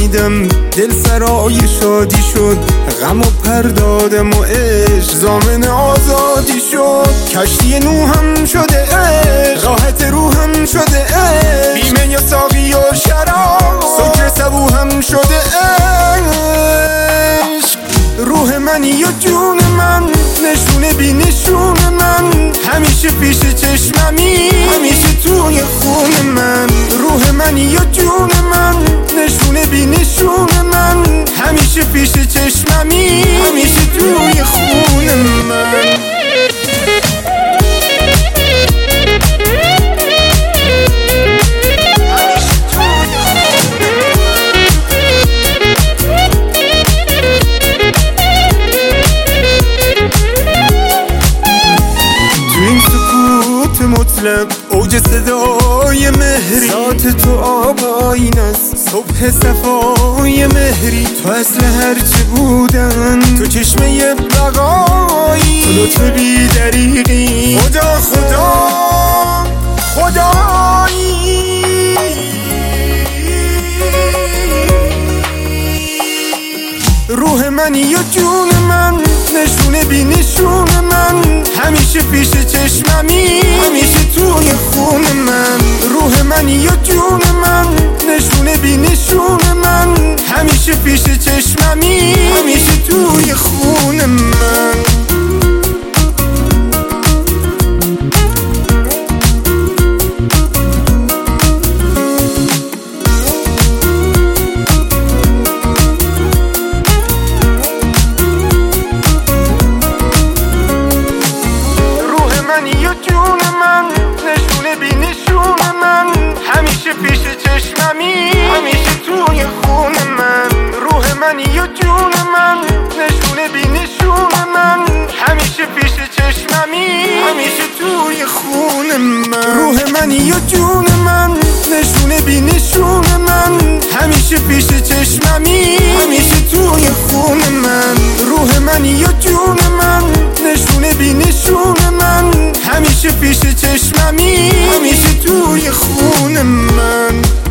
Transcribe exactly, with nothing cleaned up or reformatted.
شنیدم دل سرای شادی شد، غم و پردادم و عشق ضامن آزادی شد. کشتی نوحم شده عشق، راحت روحم شده عشق، بیمه یا ساقی و شراب سکر صبوحم شده عشق. روح منی و جون من، نشونه بی نشون من، همیشه پیش چشممی، همیشه توی خون من. روح منی و جون من، نشونه بی نشون من، همیشه پیش چشممی، همیشه توی خون من. مطلق اوج صدای مهری، ذات تو آباین است، صبح صفای مهری. تو اصل هرچه بودن، تو چشمه بقایی، تو لطف بی دریغی، خدا خدا خدایی. روح منی و جون من، نشونه بی نشون من، همیشه پیش چشممی، همیشه توی خون من. روح منی و جون من، نشونه بی نشون من، همیشه پیش چشممی، همیشه توی خون من. جون من، نشونه بی نشون من، همیشه پیش چشممی، همیشه توی خون من. روح منی و جون من، نشونه بی نشون من، همیشه پیش چشممی، همیشه توی خون من. روح منی و جون من، نشونه بی نشون من، همیشه پیش چشممی، همیشه توی خون من. روح منی و جون من، نشونه بی نشون من، همیشه پیش چشممی، همیشه توی خون من.